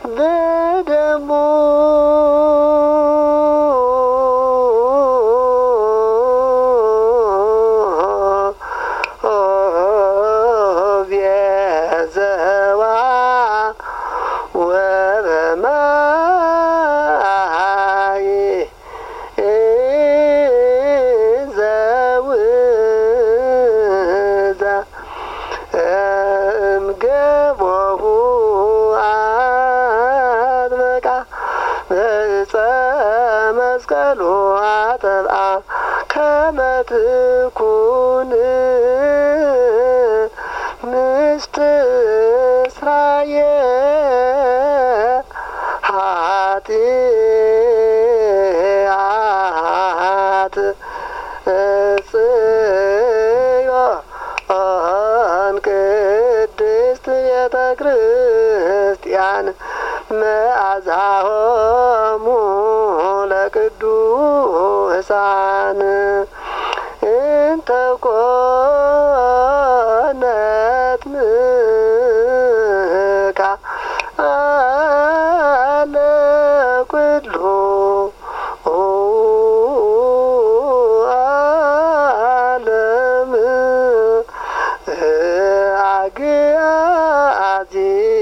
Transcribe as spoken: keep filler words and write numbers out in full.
በደሙ ቤዘዋ ወበማይ ዘውዛ እምገቦሁ አጥበቃ በዕፀ መስቀሉ አጠብአ ከመ ትኩን ምስት እስራኤል ኃጢአት ጽዮን ቅድስት ቤተ ክርስቲያን መዓዛሆሙ ለቅዱሳን እንተ ኮነት ምካ አለ ኩሉ ዓለም አግአዚ